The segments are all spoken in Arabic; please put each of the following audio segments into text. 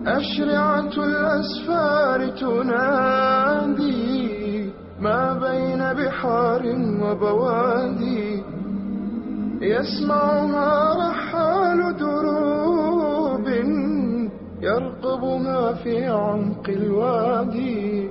أشرعة الأسفار تنادي ما بين بحار وبوادي، يسمعها رحال دروب يرقبها في عمق الوادي،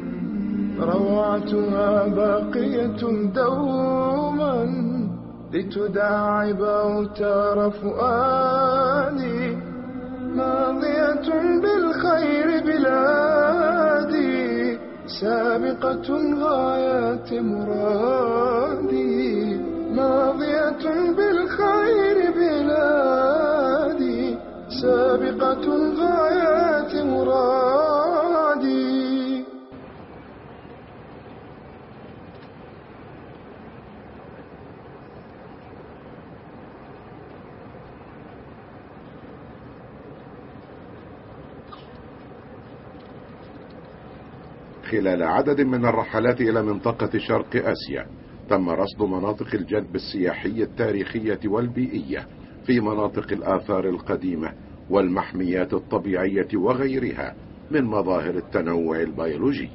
روعتها باقية دوما لتداعب أوتار فؤادي، ماضية بالخير بلادي، سابقة غايات مرادي، ماضية بالخير بلادي، سابقة غايات مرادي. خلال عدد من الرحلات إلى منطقة شرق آسيا تم رصد مناطق الجذب السياحي التاريخية والبيئية في مناطق الآثار القديمة والمحميات الطبيعية وغيرها من مظاهر التنوع البيولوجي.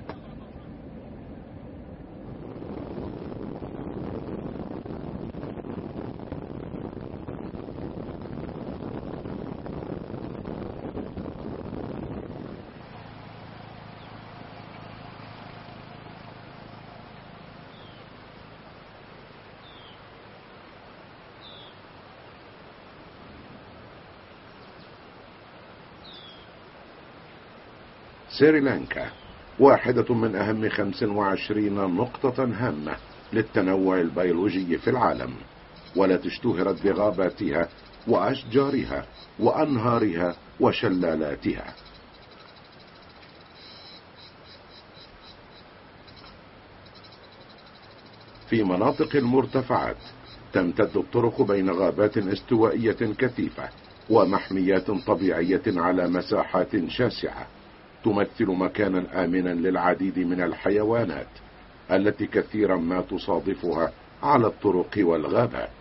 سريلانكا واحدة من أهم 25 نقطة هامة للتنوع البيولوجي في العالم، والتي اشتهرت بغاباتها وأشجارها وأنهارها وشلالاتها. في مناطق المرتفعات تمتد الطرق بين غابات استوائية كثيفة ومحميات طبيعية على مساحات شاسعة، تمثل مكانا آمنا للعديد من الحيوانات التي كثيرا ما تصادفها على الطرق والغابات.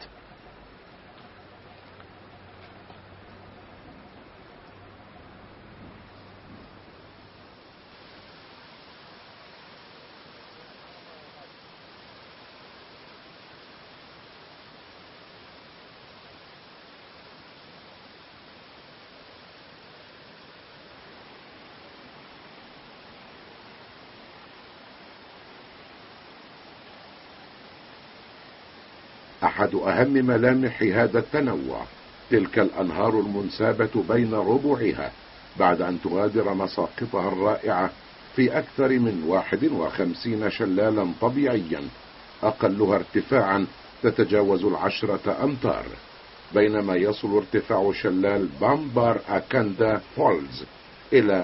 أحد أهم ملامح هذا التنوع تلك الأنهار المنسابة بين ربوعها بعد أن تغادر مساقطها الرائعة في أكثر من 51 شلالا طبيعيا أقلها ارتفاعا تتجاوز 10 أمتار، بينما يصل ارتفاع شلال بامبار أكاندا فولز إلى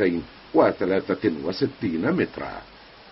263 مترا.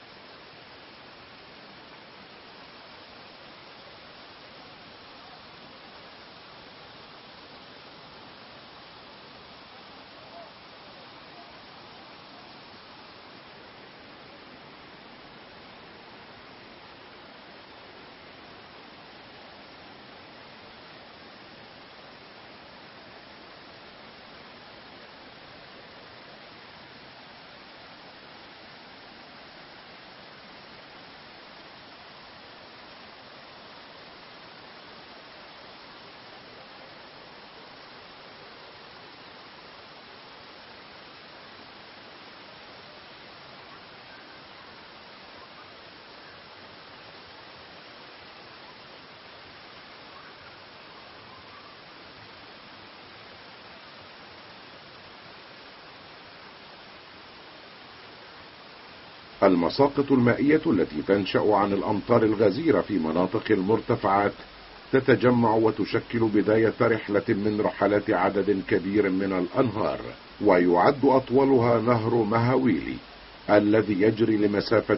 المساقط المائية التي تنشأ عن الأمطار الغزيرة في مناطق المرتفعات تتجمع وتشكل بداية رحلة من رحلات عدد كبير من الأنهار، ويعد أطولها نهر مهاويلي الذي يجري لمسافة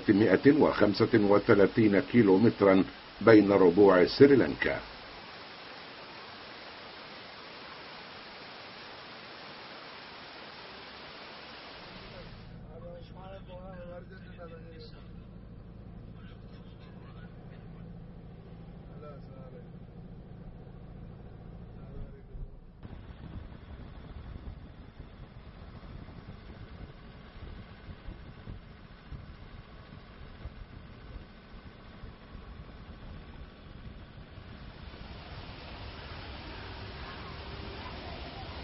335 كيلومترا بين ربوع سريلانكا.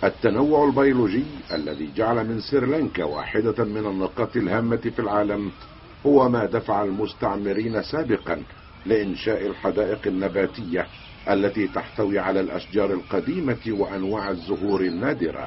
التنوع البيولوجي الذي جعل من سريلانكا واحدة من النقاط الهامة في العالم هو ما دفع المستعمرين سابقا لإنشاء الحدائق النباتية التي تحتوي على الأشجار القديمة وأنواع الزهور النادرة.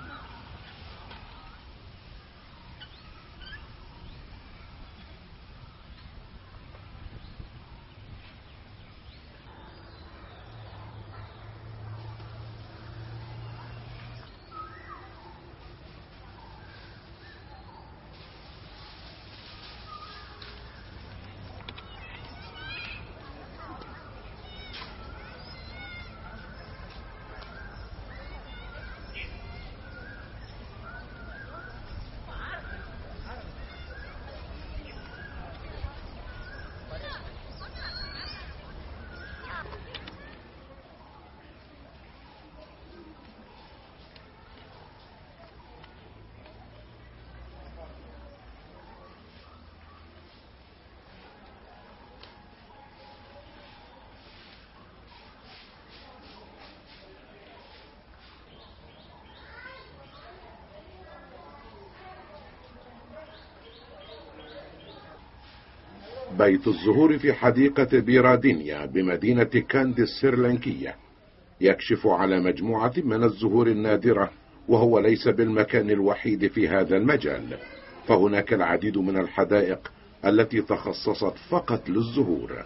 بيت الزهور في حديقة بيرادينيا بمدينة كاندي السريلانكية يكشف على مجموعة من الزهور النادرة، وهو ليس بالمكان الوحيد في هذا المجال، فهناك العديد من الحدائق التي تخصصت فقط للزهور.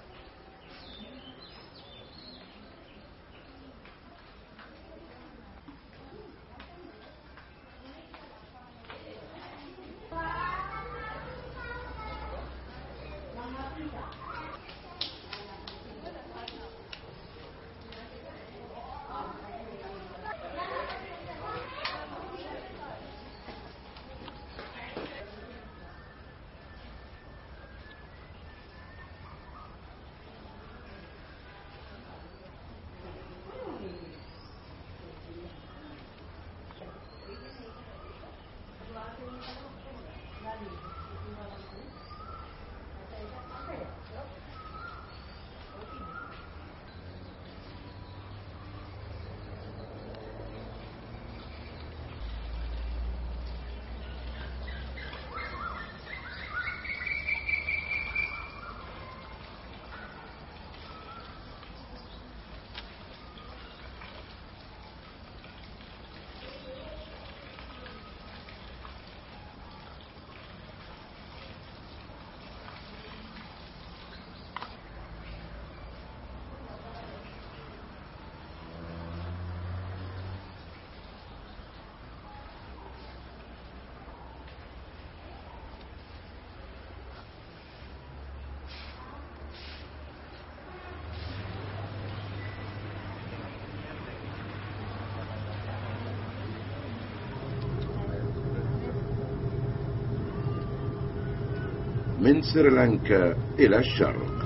من سريلانكا إلى الشرق.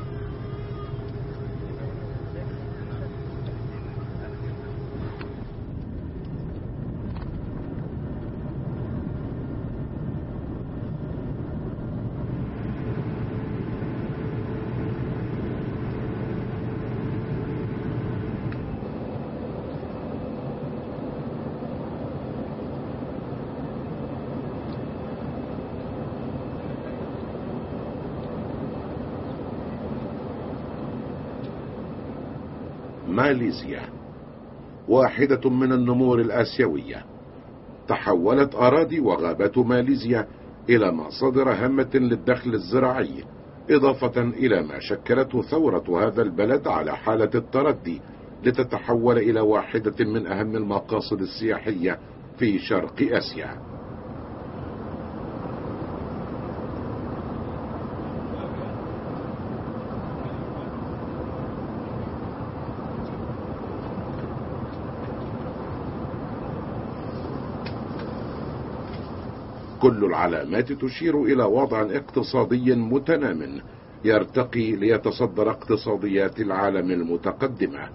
ماليزيا واحدة من النمور الآسيوية. تحولت أراضي وغابات ماليزيا إلى مصادر هامة للدخل الزراعي، إضافة إلى ما شكلته ثورة هذا البلد على حالة التردي لتتحول إلى واحدة من أهم المقاصد السياحية في شرق آسيا. كل العلامات تشير إلى وضع اقتصادي متنام يرتقي ليتصدر اقتصاديات العالم المتقدمة.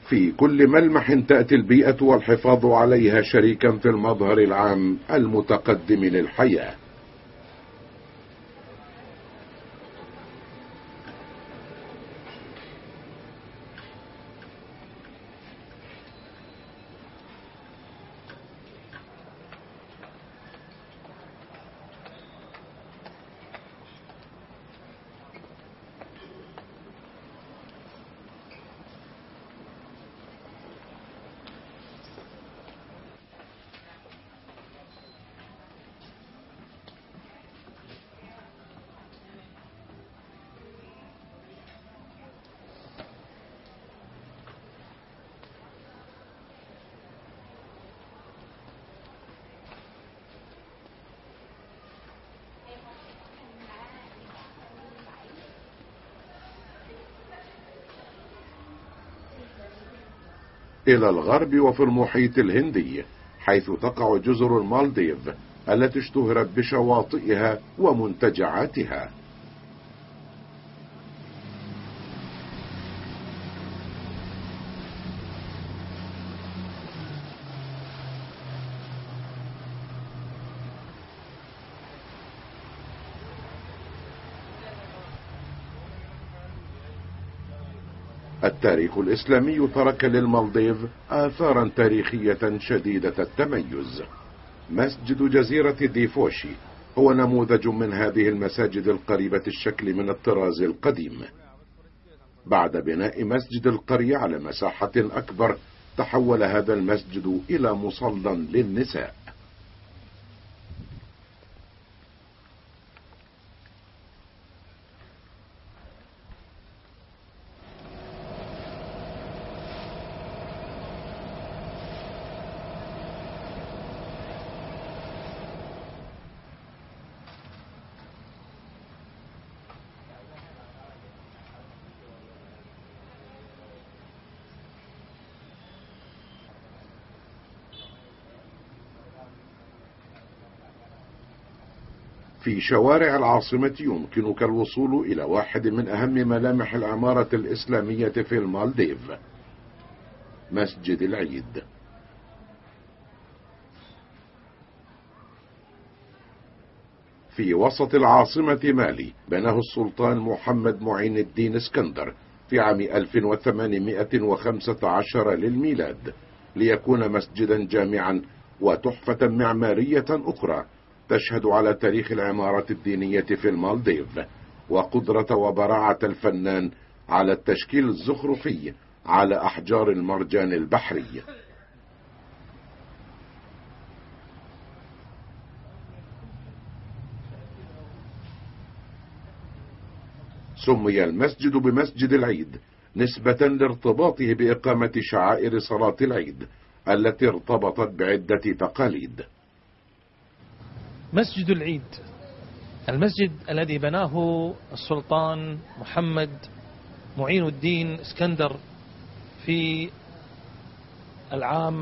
في كل ملمح تأتي البيئة والحفاظ عليها شريكا في المظهر العام المتقدم للحياة. إلى الغرب وفي المحيط الهندي، حيث تقع جزر المالديف التي اشتهرت بشواطئها ومنتجعاتها. التاريخ الإسلامي ترك للمالديف آثارا تاريخية شديدة التميز. مسجد جزيرة ديفوشي هو نموذج من هذه المساجد القريبة الشكل من الطراز القديم. بعد بناء مسجد القرية على مساحة أكبر، تحول هذا المسجد إلى مصلى للنساء. في شوارع العاصمة يمكنك الوصول إلى واحد من أهم ملامح العمارة الإسلامية في المالديف، مسجد العيد. في وسط العاصمة مالي بناه السلطان محمد معين الدين اسكندر في عام 1815 للميلاد، ليكون مسجدا جامعا وتحفة معمارية أخرى تشهد على تاريخ العمارة الدينية في المالديف وقدرة وبراعة الفنان على التشكيل الزخرفي على أحجار المرجان البحري. سمي المسجد بمسجد العيد نسبة لارتباطه بإقامة شعائر صلاة العيد التي ارتبطت بعدة تقاليد. مسجد العيد، المسجد الذي بناه السلطان محمد معين الدين اسكندر في العام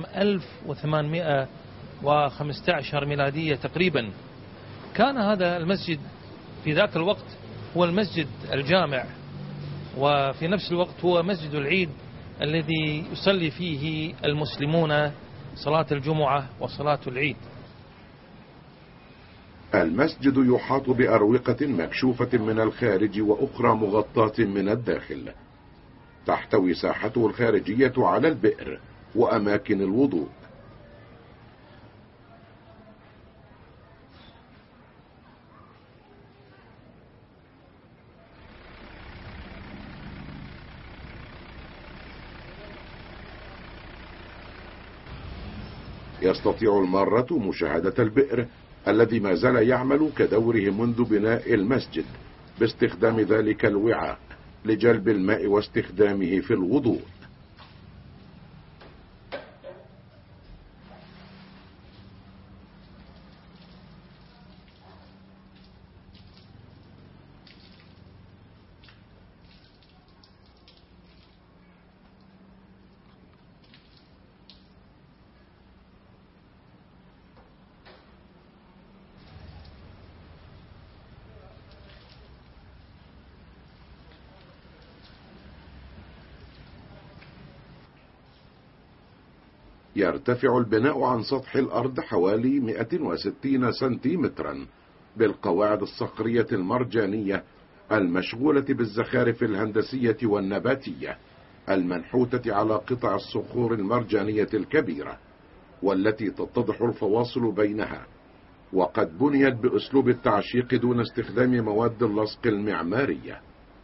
1815 ميلادية تقريبا. كان هذا المسجد في ذاك الوقت هو المسجد الجامع، وفي نفس الوقت هو مسجد العيد الذي يصلي فيه المسلمون صلاة الجمعة وصلاة العيد. المسجد يحاط بأروقة مكشوفة من الخارج وأخرى مغطاة من الداخل. تحتوي ساحته الخارجية على البئر وأماكن الوضوء. يستطيع المارة مشاهدة البئر الذي ما زال يعمل كدوره منذ بناء المسجد، باستخدام ذلك الوعاء لجلب الماء واستخدامه في الوضوء. يرتفع البناء عن سطح الأرض حوالي 160 سنتيمترا بالقواعد الصخرية المرجانية المشغولة بالزخارف الهندسية والنباتية المنحوتة على قطع الصخور المرجانية الكبيرة، والتي تتضح الفواصل بينها، وقد بنيت بأسلوب التعشيق دون استخدام مواد اللصق المعمارية.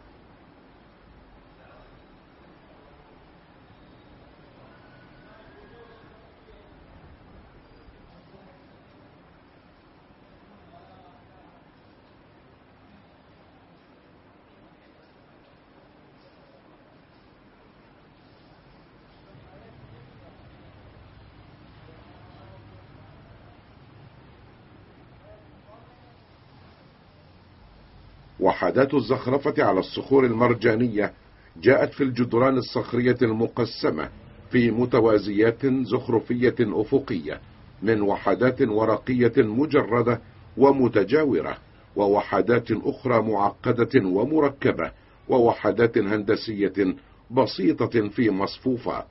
وحدات الزخرفة على الصخور المرجانية جاءت في الجدران الصخرية المقسمة في متوازيات زخرفية أفقية من وحدات ورقية مجردة ومتجاورة، ووحدات أخرى معقدة ومركبة، ووحدات هندسية بسيطة في مصفوفات.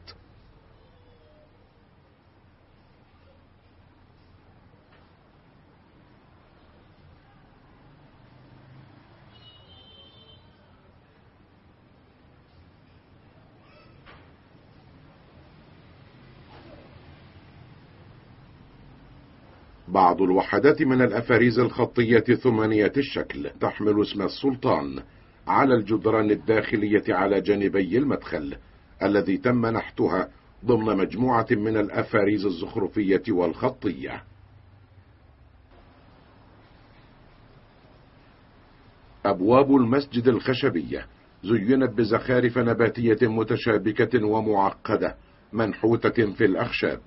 بعض الوحدات من الأفاريز الخطية ثمانية الشكل تحمل اسم السلطان على الجدران الداخلية على جانبي المدخل، الذي تم نحتها ضمن مجموعة من الأفاريز الزخرفية والخطية. أبواب المسجد الخشبية زينت بزخارف نباتية متشابكة ومعقدة منحوتة في الأخشاب.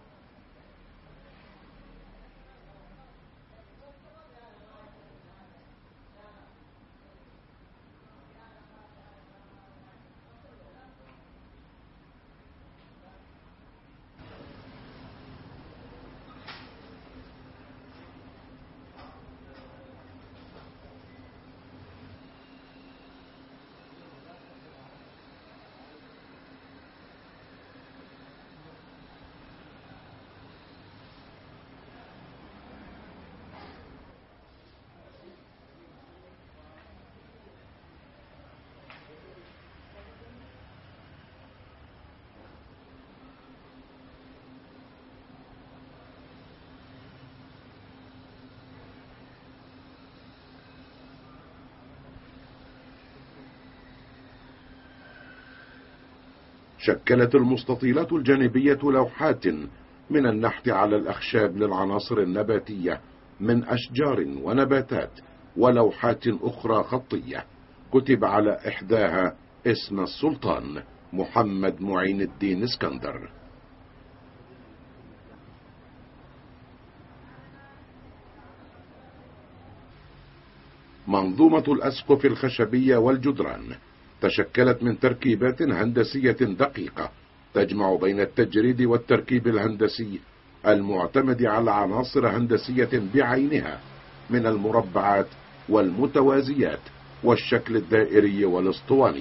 شكلت المستطيلات الجانبية لوحات من النحت على الأخشاب للعناصر النباتية من أشجار ونباتات، ولوحات أخرى خطية كتب على إحداها اسم السلطان محمد معين الدين اسكندر. منظومة الأسقف الخشبية والجدران تشكلت من تركيبات هندسية دقيقة تجمع بين التجريد والتركيب الهندسي المعتمد على عناصر هندسية بعينها من المربعات والمتوازيات والشكل الدائري والاسطواني.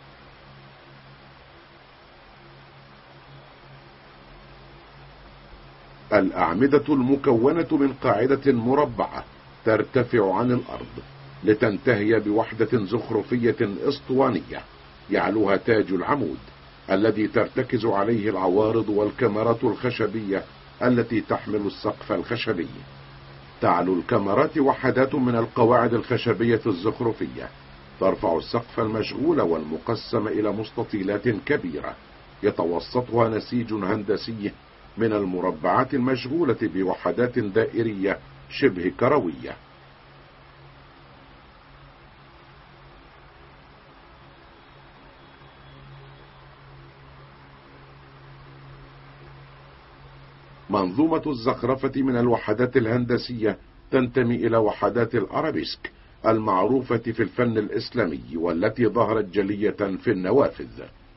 الأعمدة المكونة من قاعدة مربعة ترتفع عن الأرض لتنتهي بوحدة زخرفية اسطوانية يعلوها تاج العمود الذي ترتكز عليه العوارض والكمرات الخشبية التي تحمل السقف الخشبي. تعلو الكمرات وحدات من القواعد الخشبية الزخرفية ترفع السقف المشغول والمقسم إلى مستطيلات كبيرة يتوسطها نسيج هندسي من المربعات المشغولة بوحدات دائرية شبه كروية. منظومة الزخرفة من الوحدات الهندسية تنتمي إلى وحدات الأرابيسك المعروفة في الفن الإسلامي والتي ظهرت جلية في النوافذ.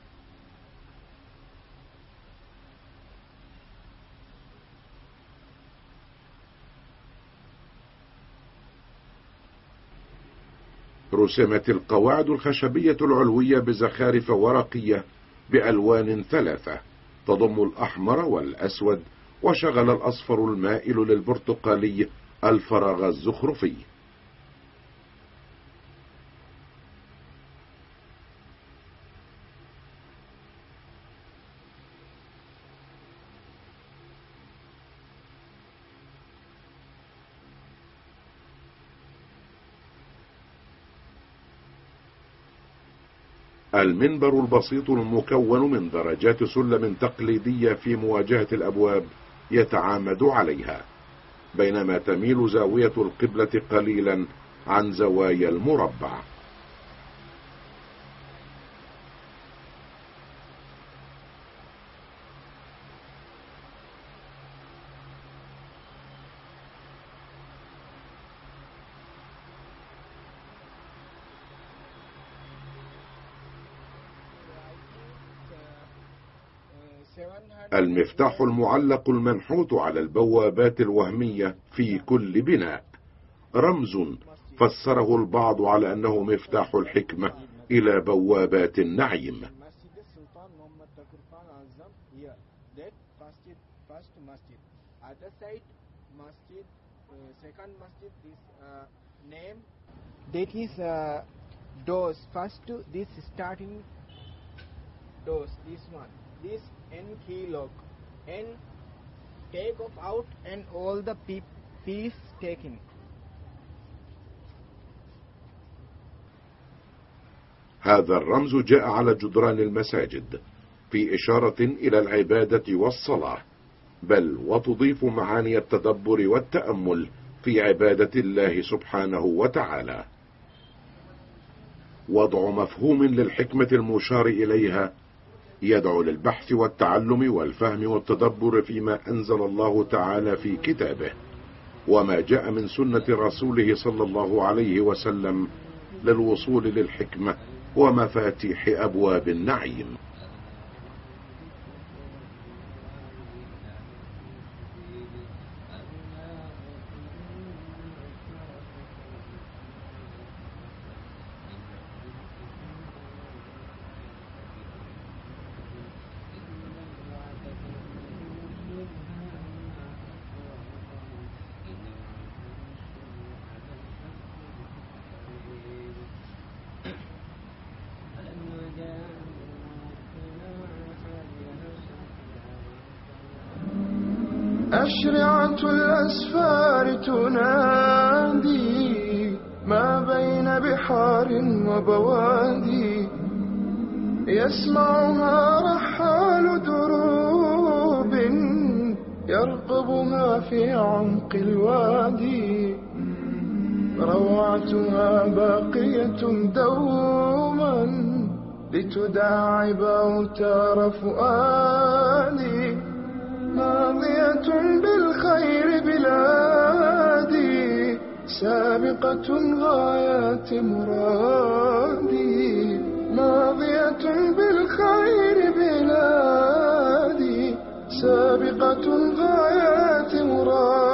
رسمت القواعد الخشبية العلوية بزخارف ورقية بألوان ثلاثة تضم الأحمر والأسود، وشغل الأصفر المائل للبرتقالي الفراغ الزخرفي. المنبر البسيط المكون من درجات سلم تقليدية في مواجهة الأبواب يتعامد عليها، بينما تميل زاوية القبلة قليلا عن زوايا المربع. المفتاح المعلق المنحوت على البوابات الوهمية في كل بناء رمز فسره البعض على أنه مفتاح الحكمة إلى بوابات النعيم. That is doors. First, this starting doors. This one, this N key lock, N take off out, and all the piece taken. هذا الرمز جاء على جدران المساجد في إشارة إلى العبادة والصلاة، بل وتضيف معاني التدبر والتأمل في عبادة الله سبحانه وتعالى. وضع مفهوم للحكمة المشار إليها يدعو للبحث والتعلم والفهم والتدبر فيما أنزل الله تعالى في كتابه وما جاء من سنة رسوله صلى الله عليه وسلم للوصول للحكمة ومفاتيح أبواب النعيم. أشرعة الأسفار تنادي ما بين بحار وبوادي، يسمعها رحال دروب يرقبها في عمق الوادي، روعتها باقية دوما لتداعب أوتار فؤادي، ماضية بالخير بلادي، سابقة غايات مرادي، ماضية بالخير بلادي، سابقة غايات مرادي.